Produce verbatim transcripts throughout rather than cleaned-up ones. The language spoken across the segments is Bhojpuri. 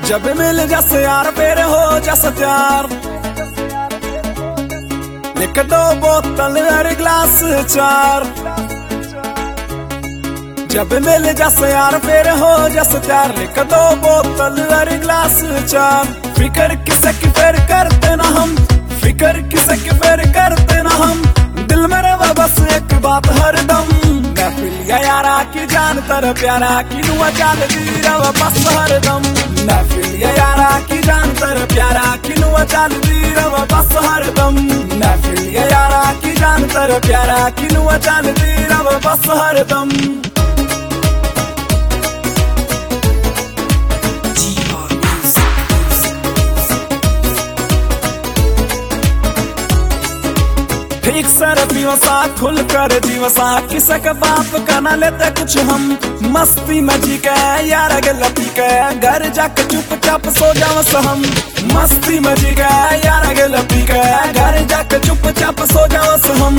जब मिल जैसे यार फिर हो जैसे प्यार, लिख दो बोतल हर गिलास चार। जब मिल जैसे यार फिर हो जैसे प्यार, लिख दो बोतल हर गिलास चार। फिकर किसे की फिर करते ना हम, फिकर किसे की फिर करते ना हम, दिल में रवा बस एक बात हरदम। महफिल यारा की जान तर प्यारा की नुआ चाल दी रवा बस हरदम। महफिल यारा की जान तर प्यारा की नुआ चाल दी रवा बस हरदम। महफिल यारा की जान तर प्यारा की नुआ चाल दी रवा बस हरदम। ठीक सर पीवा सा खुल कर जीवा सा, किसी का बाप का ना लेते कुछ हम। मस्ती में जी के यार गला पी के, घर जाके चुपचाप सो जाओ हम। मस्ती में जी के यार गला पी के, घर जाके चुपचाप सो जाओ हम।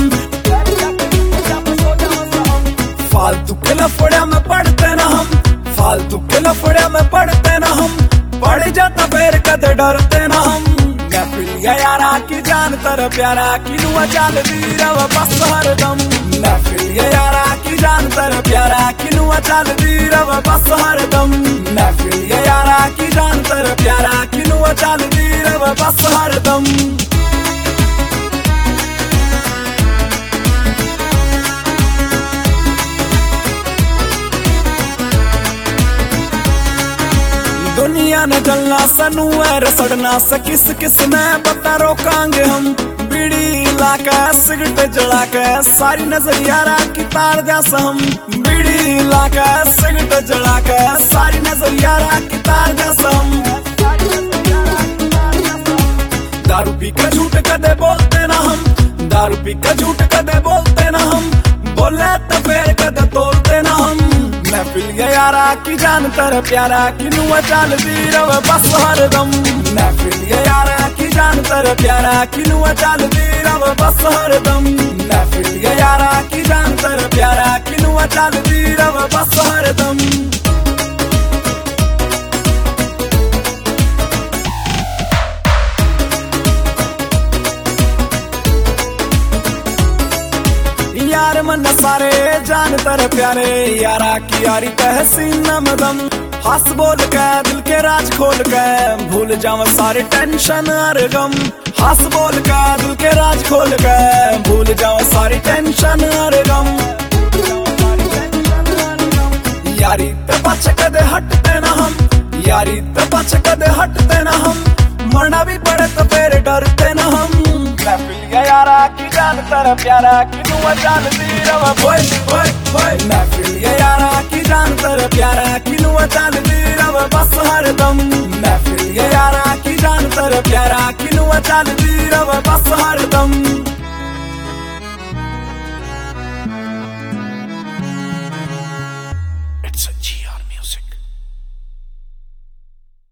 फालतू के लफड़े में पड़ते ना हम, फालतू के लफड़े में पड़ते ना हम, पड़ जाता फिर कदे डरते ना हम। महफिल यारा की जान तर प्यारा की नुआ चाल दी रवा बस हरदम। महफिल यारा की जान तर प्यारा की नुआ चाल दी रवा बस हरदम। महफिल यारा की जान तर प्यारा की नुआ चाल दी रवा बस हरदम। दुनिया ने जलना सनू है रसड़ना स, किस किस ने बता रोकांगे हम। बीड़ी लाके सिगरेट जला के सारी नजर यारा की तार जैसा हम। बीड़ी लाके सिगरेट जला के सारी नजर यारा की तार जैसा हम। दारू पी के झूठ कदे बोलते ना हम, दारू पी के झूठ कदे बोलते ना हम, बोले तो फिर कदे तोलते ना हम। महफिल यारा की जान तर प्यारा की नुआ चाल दी रवा बस हरदम। महफिल यारा की जान तर प्यारा की नुआ चाल दी रवा बस हरदम। महफिल यारा की जान तर प्यारा की नुआ चाल दी रवा बस हरदम। यार मन सारे जान तर प्यारे, यारा की यारी तहसीन मदम। हंस बोल के दिल के राज खोल के, भूल जाओ सारे टेंशन और गम। हंस बोल के दिल के राज खोल के, भूल जाओ सारी टेंशन और गम। यारी ते पाछे कदे हटते ना हम, यारी ते पाछे कदे हटते ना हम, मरना भी पड़े तो फिर डरते ना हम। महफिल यारा की जान तर प्यारा की नुआ चाल दी रवा बोय बोय बोय। महफिल यारा की जान तर प्यारा की नुआ चाल दी रवा बस हरदम। महफिल यारा की जान तर प्यारा की नुआ चाल दी रवा बस